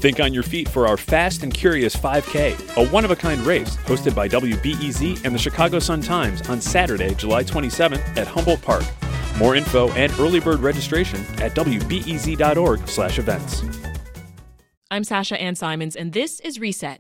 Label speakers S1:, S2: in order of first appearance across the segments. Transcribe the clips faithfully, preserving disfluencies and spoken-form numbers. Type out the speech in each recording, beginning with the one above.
S1: Think on your feet for our Fast and Curious five K, a one-of-a-kind race hosted by W B E Z and the Chicago Sun-Times on Saturday, July twenty-seventh at Humboldt Park. More info and early bird registration at w b e z dot org slash events.
S2: I'm Sasha Ann Simons, and this is Reset.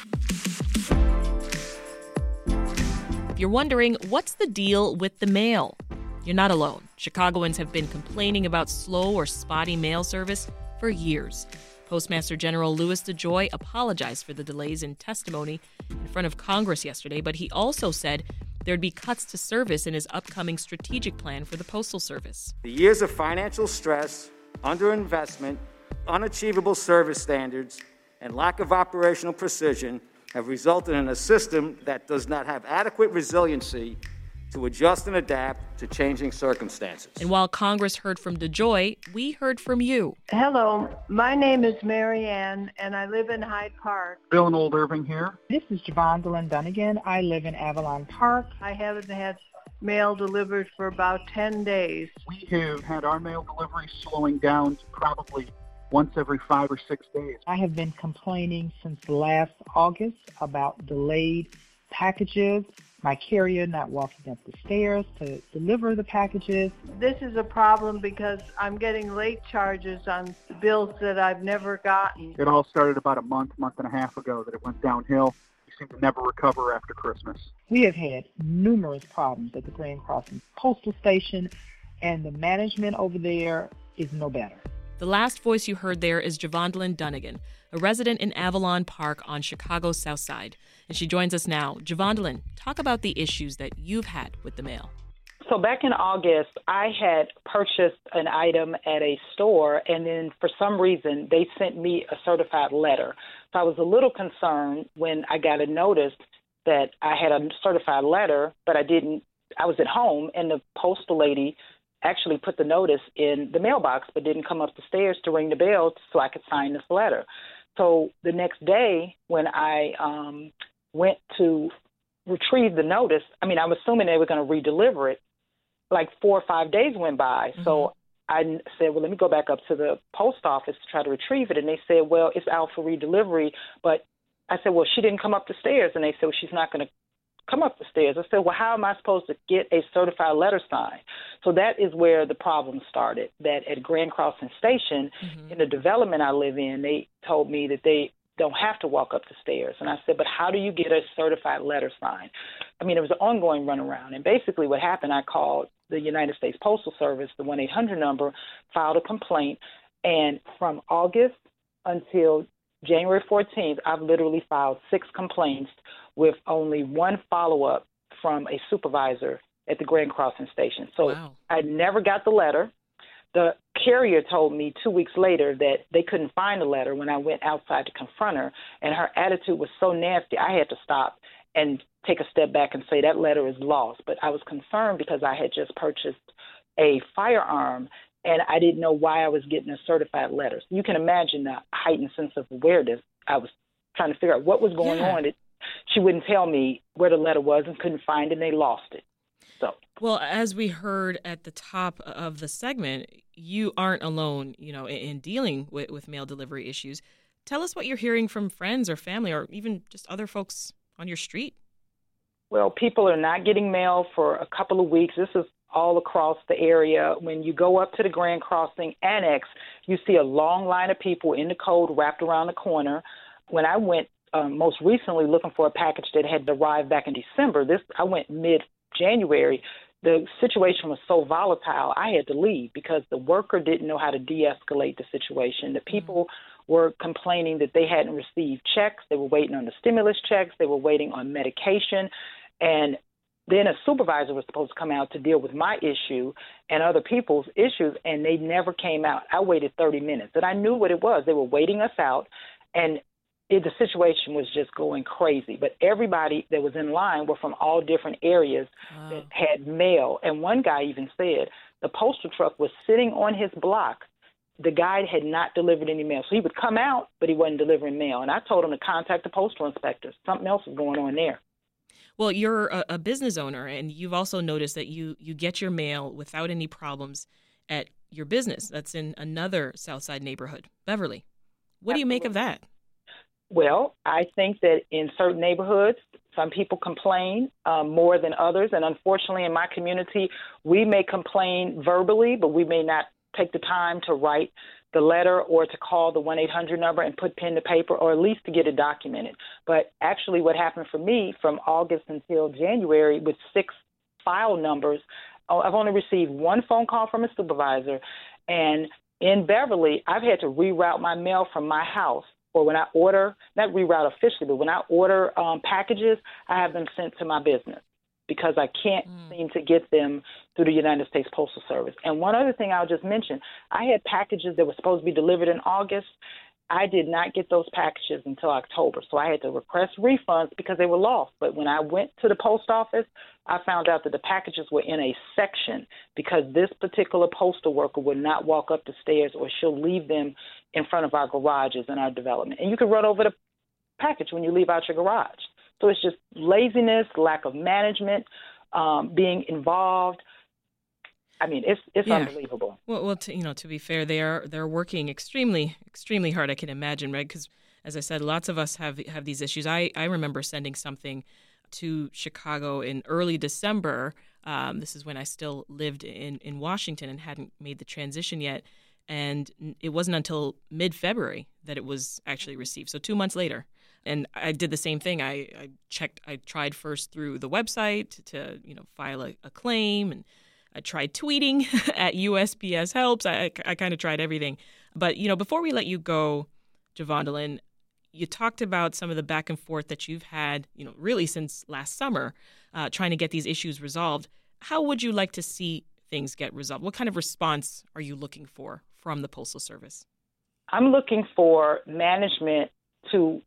S2: If you're wondering, what's the deal with the mail? You're not alone. Chicagoans have been complaining about slow or spotty mail service for years. Postmaster General Louis DeJoy apologized for the delays in testimony in front of Congress yesterday, but he also said there'd be cuts to service in his upcoming strategic plan for the Postal Service.
S3: The years of financial stress, underinvestment, unachievable service standards, and lack of operational precision have resulted in a system that does not have adequate resiliency to adjust and adapt to changing circumstances.
S2: And while Congress heard from DeJoy, we heard from you.
S4: Hello, my name is Mary Ann, and I live in Hyde Park.
S5: Bill and Old Irving here.
S6: This is Javondelyn Dunnigan. I live in Avalon Park.
S4: I haven't had mail delivered for about ten days.
S5: We have had our mail delivery slowing down to probably once every five or six days.
S6: I have been complaining since last August about delayed packages, my carrier not walking up the stairs to deliver the packages.
S4: This is a problem because I'm getting late charges on bills that I've never gotten.
S5: It all started about a month, month and a half ago that it went downhill. We seem to never recover after Christmas.
S6: We have had numerous problems at the Grand Crossing Postal Station, and the management over there is no better.
S2: The last voice you heard there is Javondelyn Dunnigan, a resident in Avalon Park on Chicago's South Side. And she joins us now. Javondelyn, talk about the issues that you've had with the mail.
S7: So back in August, I had purchased an item at a store, and then for some reason, they sent me a certified letter. So I was a little concerned when I got a notice that I had a certified letter, but I didn't. I was at home, and the postal lady actually put the notice in the mailbox, but didn't come up the stairs to ring the bell so I could sign this letter. So the next day when I um, went to retrieve the notice, I mean, I was assuming they were going to redeliver it. Like four or five days went by. Mm-hmm. So I said, well, let me go back up to the post office to try to retrieve it. And they said, well, it's out for redelivery. But I said, well, she didn't come up the stairs. And they said, well, she's not going to come up the stairs. I said, well, how am I supposed to get a certified letter signed? So that is where the problem started, that at Grand Crossing Station, mm-hmm. in the development I live in, they told me that they don't have to walk up the stairs. And I said, but how do you get a certified letter signed? I mean, it was an ongoing runaround. And basically what happened, I called the United States Postal Service, the one eight hundred number, filed a complaint. And from August until January fourteenth, I've literally filed six complaints with only one follow-up from a supervisor at the Grand Crossing Station. So wow. I never got the letter. The carrier told me two weeks later that they couldn't find the letter when I went outside to confront her, and her attitude was so nasty, I had to stop and take a step back and say that letter is lost. But I was concerned because I had just purchased a firearm, and I didn't know why I was getting a certified letter. You can imagine the heightened sense of awareness. I was trying to figure out what was going yeah. on. It, she wouldn't tell me where the letter was and couldn't find it, and they lost it. So,
S2: well, as we heard at the top of the segment, you aren't alone, you know, in dealing with, with mail delivery issues. Tell us what you're hearing from friends or family or even just other folks on your street.
S7: Well, people are not getting mail for a couple of weeks. This is all across the area. When you go up to the Grand Crossing Annex, you see a long line of people in the cold wrapped around the corner. When I went um, most recently looking for a package that had arrived back in December, this I went mid-January. The situation was so volatile, I had to leave because the worker didn't know how to de-escalate the situation. The people mm-hmm. were complaining that they hadn't received checks. They were waiting on the stimulus checks. They were waiting on medication. And then a supervisor was supposed to come out to deal with my issue and other people's issues, and they never came out. I waited thirty minutes, and I knew what it was. They were waiting us out, and it, the situation was just going crazy. But everybody that was in line were from all different areas wow. that had mail. And one guy even said the postal truck was sitting on his block. The guy had not delivered any mail. So he would come out, but he wasn't delivering mail. And I told him to contact the postal inspector. Something else was going on there.
S2: Well, you're a, a business owner, and you've also noticed that you, you get your mail without any problems at your business. That's in another Southside neighborhood, Beverly. What do you make of that?
S7: Well, I think that in certain neighborhoods, some people complain um, more than others. And unfortunately, in my community, we may complain verbally, but we may not take the time to write the letter or to call the one eight hundred number and put pen to paper, or at least to get it documented. But actually what happened for me from August until January with six file numbers, I've only received one phone call from a supervisor. And in Beverly, I've had to reroute my mail from my house, or when I order, not reroute officially, but when I order um, packages, I have them sent to my business because I can't mm. seem to get them through the United States Postal Service. And one other thing I'll just mention, I had packages that were supposed to be delivered in August. I did not get those packages until October, so I had to request refunds because they were lost. But when I went to the post office, I found out that the packages were in a section because this particular postal worker would not walk up the stairs, or she'll leave them in front of our garages in our development. And you can run over the package when you leave out your garage. So it's just laziness, lack of management, um, being involved. I mean, it's it's
S2: yeah.
S7: unbelievable.
S2: Well, well, to, you know, to be fair, they are they're working extremely, extremely hard. I can imagine, right? Because, as I said, lots of us have have these issues. I, I remember sending something to Chicago in early December. Um, this is when I still lived in, in Washington and hadn't made the transition yet. And it wasn't until mid-February that it was actually received. So two months later. And I did the same thing. I, I checked. I tried first through the website to, you know, file a, a claim, and I tried tweeting at U S P S Helps. I, I, I kind of tried everything. But, you know, before we let you go, Javondelyn, you talked about some of the back and forth that you've had, you know, really since last summer, uh, trying to get these issues resolved. How would you like to see things get resolved? What kind of response are you looking for from the Postal Service?
S7: I'm looking for management to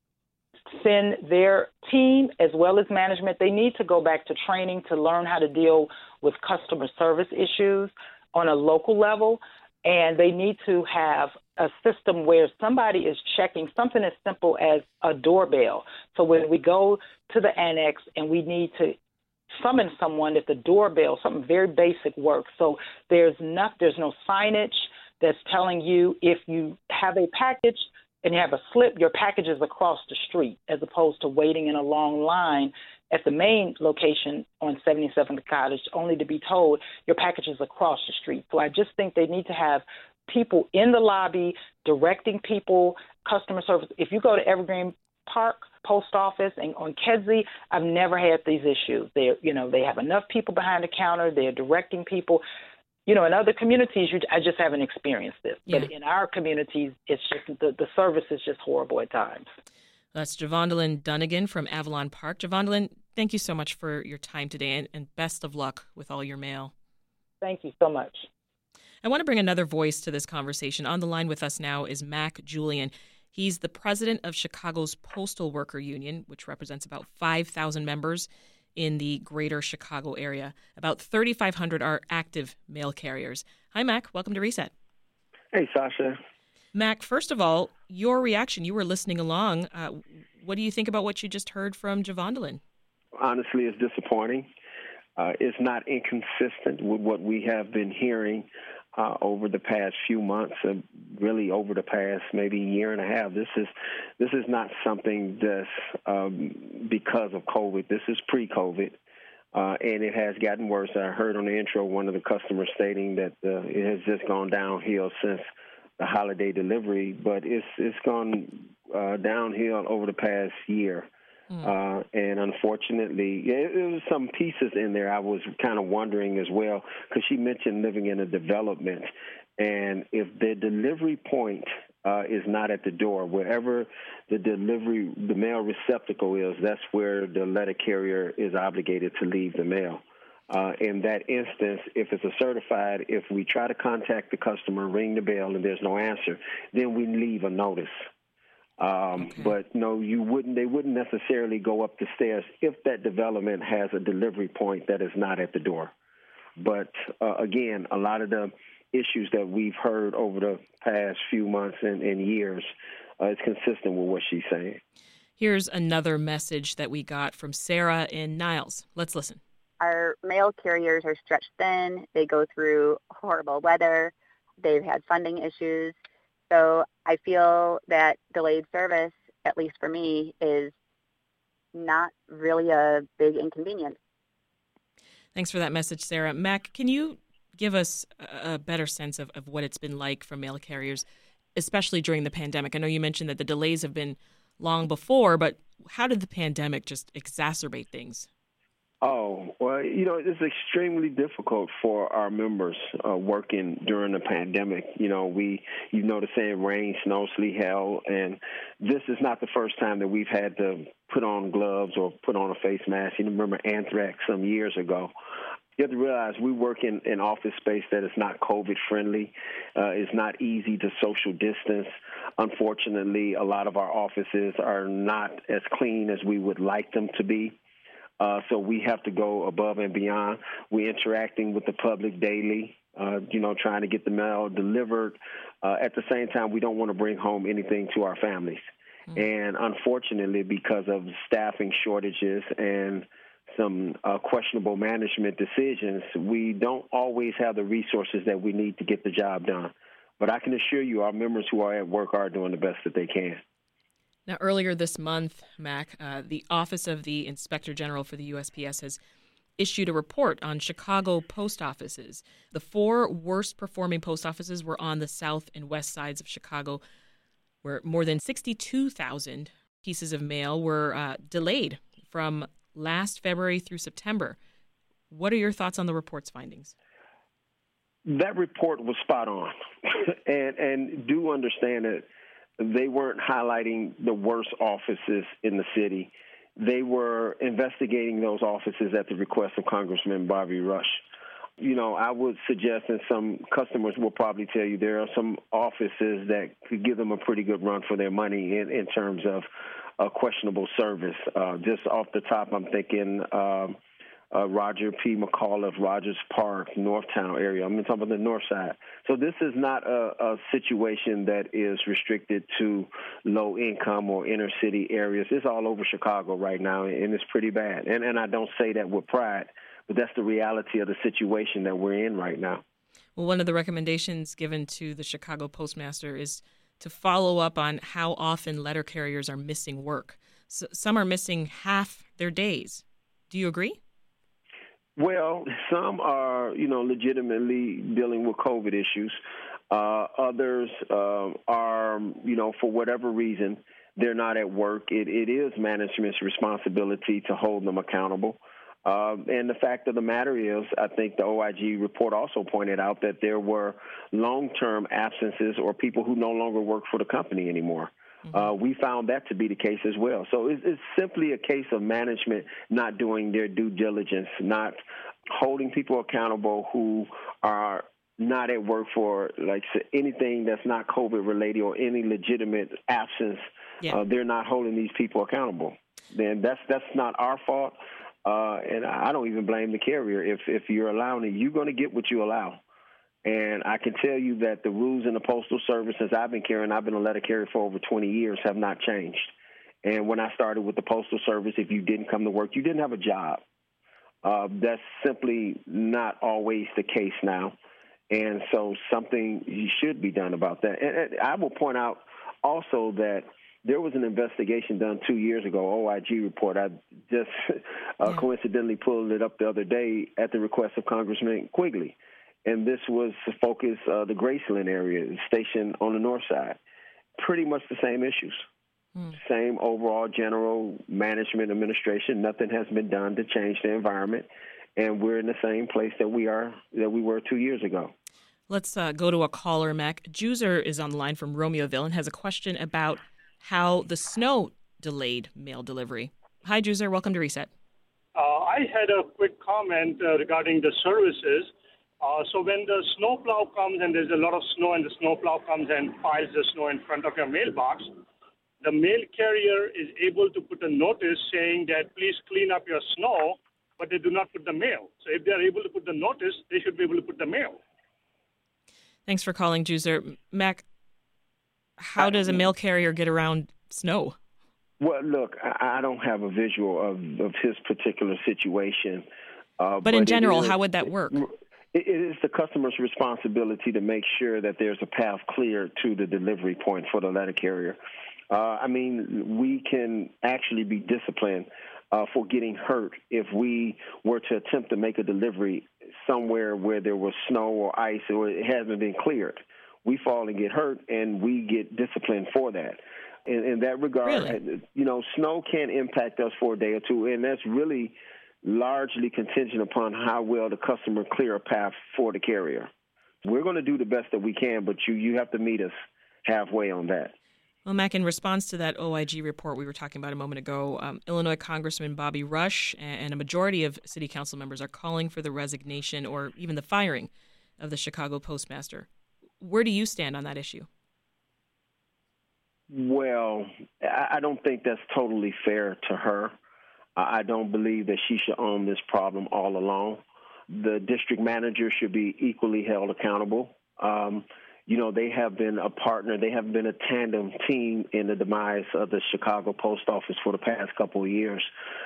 S7: send their team as well as management. They need to go back to training to learn how to deal with customer service issues on a local level. And they need to have a system where somebody is checking something as simple as a doorbell. So when we go to the annex and we need to summon someone at the doorbell, something very basic works. So there's not, there's no signage that's telling you if you have a package and you have a slip, your package is across the street, as opposed to waiting in a long line at the main location on seventy-seventh Cottage, only to be told your package is across the street. So I just think they need to have people in the lobby directing people, customer service. If you go to Evergreen Park Post Office and on Kedzie, I've never had these issues. They, you know, they have enough people behind the counter. They're directing people. You know, in other communities, you, I just haven't experienced this. Yeah. But in our communities, it's just the, the service is just horrible at times.
S2: That's Javondelyn Dunnigan from Avalon Park. Javondelyn, thank you so much for your time today, and, and best of luck with all your mail.
S7: Thank you so much.
S2: I want to bring another voice to this conversation. On the line with us now is Mac Julian. He's the president of Chicago's Postal Worker Union, which represents about five thousand members in the greater Chicago area. About thirty-five hundred are active mail carriers. Hi, Mac. Welcome to Reset.
S8: Hey, Sasha.
S2: Mac, first of all, your reaction. You were listening along. Uh, what do you think about what you just heard from Javondelyn?
S8: Honestly, it's disappointing. Uh, it's not inconsistent with what we have been hearing uh, over the past few months, uh, really over the past maybe year and a half. This is this is not something that's um, because of COVID. This is pre-COVID, uh, and it has gotten worse. I heard on the intro one of the customers stating that uh, it has just gone downhill since the holiday delivery, but it's it's gone uh, downhill over the past year. Mm. Uh, and unfortunately, it, it was some pieces in there I was kind of wondering as well, because she mentioned living in a development. And if the delivery point uh, is not at the door, wherever the delivery, the mail receptacle is, that's where the letter carrier is obligated to leave the mail. Uh, in that instance, if it's a certified, if we try to contact the customer, ring the bell, and there's no answer, then we leave a notice. Um, okay. But no, you wouldn't. They wouldn't necessarily go up the stairs if that development has a delivery point that is not at the door. But uh, again, a lot of the issues that we've heard over the past few months and, and years uh, is consistent with what she's saying.
S2: Here's another message that we got from Sarah in Niles. Let's listen.
S9: Our mail carriers are stretched thin. They go through horrible weather. They've had funding issues. So I feel that delayed service, at least for me, is not really a big inconvenience.
S2: Thanks for that message, Sarah. Mac, can you give us a better sense of, of what it's been like for mail carriers, especially during the pandemic? I know you mentioned that the delays have been long before, but how did the pandemic just exacerbate things?
S8: Oh, well, you know, it's extremely difficult for our members uh, working during the pandemic. You know, we, you know the saying, rain, snow, sleet, hell, and this is not the first time that we've had to put on gloves or put on a face mask. You remember anthrax some years ago. You have to realize we work in an office space that is not COVID-friendly. Uh, it's not easy to social distance. Unfortunately, a lot of our offices are not as clean as we would like them to be. Uh, so we have to go above and beyond. We're interacting with the public daily, uh, you know, trying to get the mail delivered. Uh, at the same time, we don't want to bring home anything to our families. Mm-hmm. And unfortunately, because of staffing shortages and some uh, questionable management decisions, we don't always have the resources that we need to get the job done. But I can assure you our members who are at work are doing the best that they can.
S2: Now, earlier this month, Mac, uh, the Office of the Inspector General for the U S P S has issued a report on Chicago post offices. The four worst performing post offices were on the south and west sides of Chicago, where more than sixty-two thousand pieces of mail were uh, delayed from last February through September. What are your thoughts on the report's findings?
S8: That report was spot on. and, and do understand that they weren't highlighting the worst offices in the city. They were investigating those offices at the request of Congressman Bobby Rush. You know, I would suggest, and some customers will probably tell you, there are some offices that could give them a pretty good run for their money in, in terms of uh, questionable service. Uh, just off the top, I'm thinking um, uh, Roger P. McAuliffe, Rogers Park, Northtown area. I'm talking about the north side. So this is not a, a situation that is restricted to low income or inner city areas. It's all over Chicago right now, and it's pretty bad. And, and I don't say that with pride, but that's the reality of the situation that we're in right now.
S2: Well, one of the recommendations given to the Chicago Postmaster is to follow up on how often letter carriers are missing work. So some are missing half their days. Do you agree?
S8: Well, some are, you know, legitimately dealing with COVID issues. Uh, others uh, are, you know, for whatever reason, they're not at work. It, it is management's responsibility to hold them accountable. Uh, and the fact of the matter is, I think the O I G report also pointed out that there were long-term absences or people who no longer work for the company anymore. Uh, we found that to be the case as well. So it's, it's simply a case of management not doing their due diligence, not holding people accountable who are not at work for like anything that's not COVID related or any legitimate absence. Yeah. Uh, they're not holding these people accountable. Then that's that's not our fault. Uh, and I don't even blame the carrier. If if you're allowing it, you're going to get what you allow. And I can tell you that the rules in the Postal Service, since I've been carrying, I've been a letter carrier for over twenty years, have not changed. And when I started with the Postal Service, if you didn't come to work, you didn't have a job. Uh, that's simply not always the case now. And so something should be done about that. And, and I will point out also that there was an investigation done two years ago, O I G report. I just uh, yeah. coincidentally pulled it up the other day at the request of Congressman Quigley. And this was to focus uh, the Graceland area, stationed on the north side. Pretty much the same issues. Mm. Same overall general management administration. Nothing has been done to change the environment. And we're in the same place that we are that we were two years ago.
S2: Let's uh, go to a caller, Mac. Juzer is on the line from Romeoville and has a question about how the snow delayed mail delivery. Hi, Juzer. Welcome to Reset.
S10: Uh, I had a quick comment uh, regarding the services. Uh, so when the snowplow comes and there's a lot of snow and the snowplow comes and piles the snow in front of your mailbox, the mail carrier is able to put a notice saying that please clean up your snow, but they do not put the mail. So if they're able to put the notice, they should be able to put the mail.
S2: Thanks for calling, Juzer. Mac, how does a mail carrier get around snow?
S8: Well, look, I don't have a visual of, of his particular situation. Uh,
S2: but, but in general, is, how would that work?
S8: It is the customer's responsibility to make sure that there's a path clear to the delivery point for the letter carrier. Uh, I mean, we can actually be disciplined uh, for getting hurt if we were to attempt to make a delivery somewhere where there was snow or ice or it hasn't been cleared. We fall and get hurt, and we get disciplined for that. In, in that regard,
S2: really?
S8: you know, snow can impact us for a day or two, and that's really largely contingent upon how well the customer clear a path for the carrier. We're going to do the best that we can, but you, you have to meet us halfway on that.
S2: Well, Mac, in response to that O I G report we were talking about a moment ago, um, Illinois Congressman Bobby Rush and a majority of city council members are calling for the resignation or even the firing of the Chicago postmaster. Where do you stand on that issue?
S8: Well, I don't think that's totally fair to her. I don't believe that she should own this problem all alone. The district manager should be equally held accountable. Um, you know, they have been a partner. They have been a tandem team in the demise of the Chicago Post Office for the past couple of years.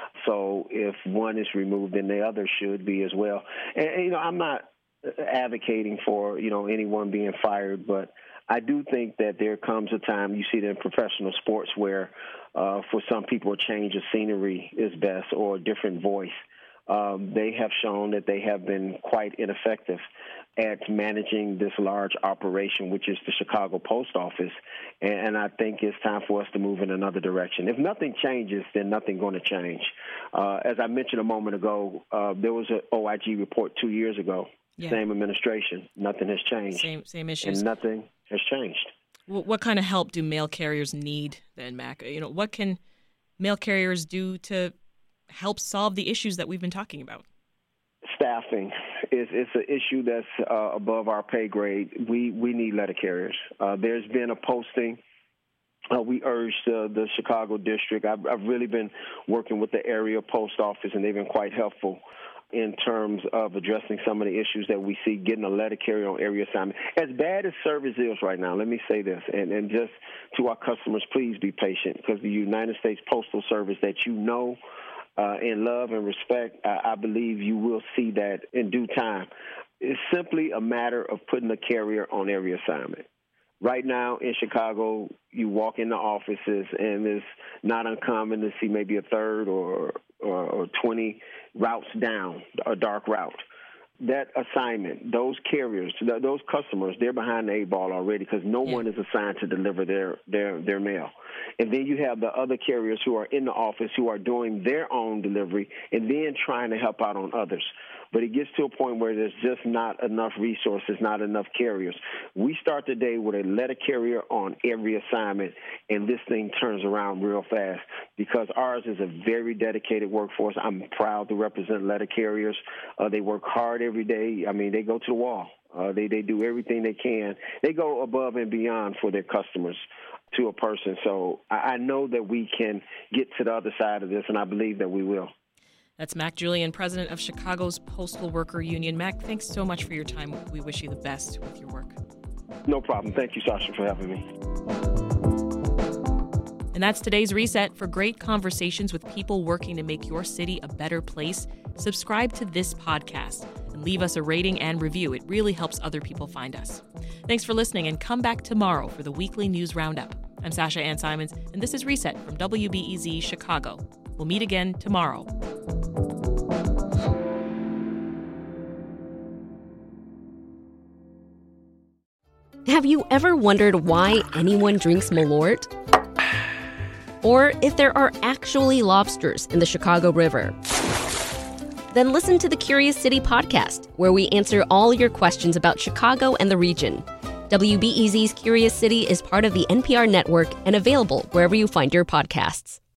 S8: So if one is removed, then the other should be as well. And, and you know, I'm not advocating for, you know, anyone being fired, but I do think that there comes a time, you see it in professional sports, where uh, for some people a change of scenery is best or a different voice. Um, they have shown that they have been quite ineffective at managing this large operation, which is the Chicago Post Office, and, and I think it's time for us to move in another direction. If nothing changes, then nothing's going to change. Uh, as I mentioned a moment ago, uh, there was an O I G report two years ago. Yeah. Same administration. Nothing has changed.
S2: Same same issues.
S8: And nothing has changed.
S2: Well, what kind of help do mail carriers need then, Mac? You know, what can mail carriers do to help solve the issues that we've been talking about?
S8: Staffing is it's an issue that's uh, above our pay grade. We we need letter carriers. Uh, there's been a posting. Uh, we urged uh, the Chicago district. I've, I've really been working with the area post office, and they've been quite helpful in terms of addressing some of the issues that we see, getting a letter carrier on area assignment. As bad as service is right now, let me say this, and, and just to our customers, please be patient, because the United States Postal Service that you know uh, and love and respect, I, I believe you will see that in due time. It's simply a matter of putting a carrier on area assignment. Right now in Chicago, you walk into offices, and it's not uncommon to see maybe a third or or, or twenty routes down, a dark route. That assignment, those carriers, those customers, they're behind the eight ball already because no yeah. one is assigned to deliver their, their, their mail. And then you have the other carriers who are in the office who are doing their own delivery and then trying to help out on others. But it gets to a point where there's just not enough resources, not enough carriers. We start the day with a letter carrier on every assignment, and this thing turns around real fast because ours is a very dedicated workforce. I'm proud to represent letter carriers. Uh, they work hard every day. I mean, they go to the wall. Uh, they, they do everything they can. They go above and beyond for their customers to a person. So I, I know that we can get to the other side of this, and I believe that we will.
S2: That's Mac Julian, president of Chicago's Postal Worker Union. Mac, thanks so much for your time. We wish you the best with your work.
S8: No problem. Thank you, Sasha, for having me.
S2: And that's today's Reset. For great conversations with people working to make your city a better place, subscribe to this podcast and leave us a rating and review. It really helps other people find us. Thanks for listening, and come back tomorrow for the weekly news roundup. I'm Sasha Ann Simons, and this is Reset from W B E Z Chicago. We'll meet again tomorrow.
S11: Have you ever wondered why anyone drinks Malort? Or if there are actually lobsters in the Chicago River? Then listen to the Curious City podcast, where we answer all your questions about Chicago and the region. W B E Z's Curious City is part of the N P R network and available wherever you find your podcasts.